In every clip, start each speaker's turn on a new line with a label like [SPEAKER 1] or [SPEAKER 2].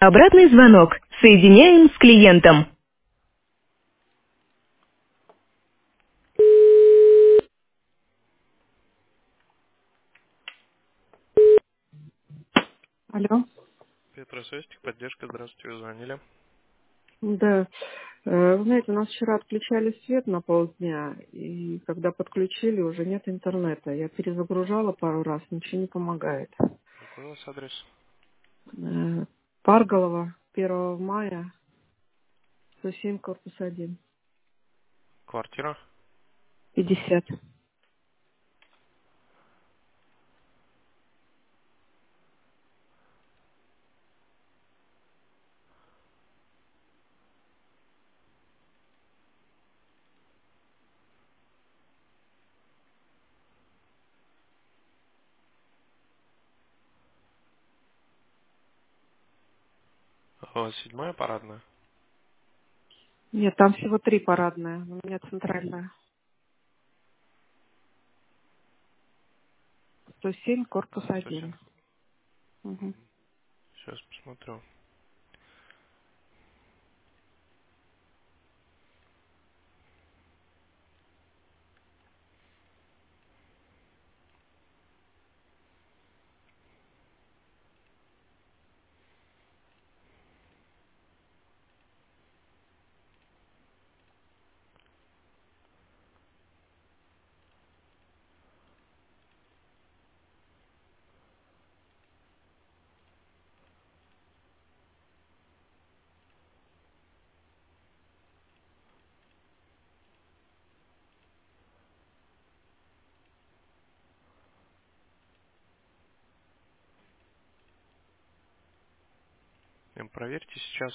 [SPEAKER 1] Обратный звонок. Соединяем с клиентом. Алло.
[SPEAKER 2] Петросостик, поддержка, здравствуйте, вы звонили.
[SPEAKER 1] Да. Вы знаете, у нас вчера отключали свет на полдня, и когда подключили, уже нет интернета. Я перезагружала пару раз, ничего не помогает.
[SPEAKER 2] Какой у вас адрес?
[SPEAKER 1] Э, Парголова, 1 мая, 107, корпус 1,
[SPEAKER 2] Квартира?
[SPEAKER 1] 50.
[SPEAKER 2] У вас 7-я парадная?
[SPEAKER 1] Нет, там всего 3 парадная, у меня центральная. 107, корпус
[SPEAKER 2] 107.
[SPEAKER 1] 1. Мгм.
[SPEAKER 2] Сейчас посмотрю. Проверьте сейчас.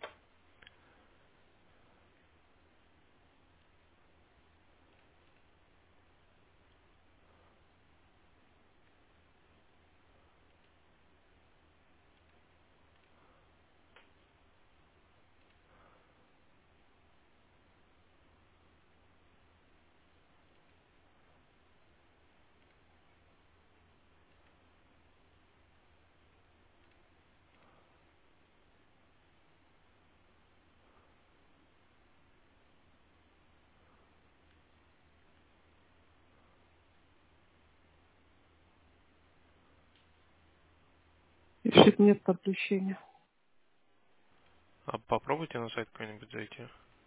[SPEAKER 1] Пишет, нет подключения.
[SPEAKER 2] А попробуйте на сайт какой-нибудь зайти.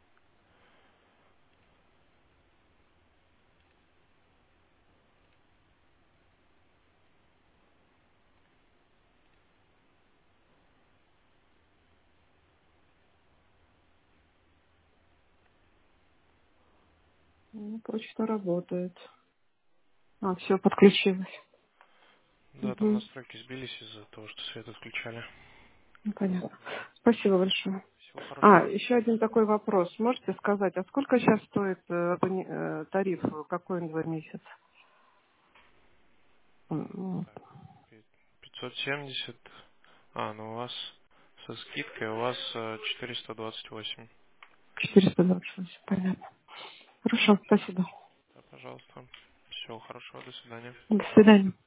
[SPEAKER 1] Ну, почта работает. А, все, подключилось.
[SPEAKER 2] Да, там
[SPEAKER 1] Угу.
[SPEAKER 2] настройки сбились из-за того, что свет отключали.
[SPEAKER 1] Ну, понятно. Спасибо большое.
[SPEAKER 2] Всего
[SPEAKER 1] А,
[SPEAKER 2] хорошего.
[SPEAKER 1] еще один такой вопрос. Можете сказать, а сколько сейчас стоит тариф, какой он за месяц?
[SPEAKER 2] Так, 570. А, ну у вас со скидкой у вас 428.
[SPEAKER 1] 428, понятно. Хорошо, спасибо.
[SPEAKER 2] Да, пожалуйста. Всего хорошего, до свидания.
[SPEAKER 1] До свидания.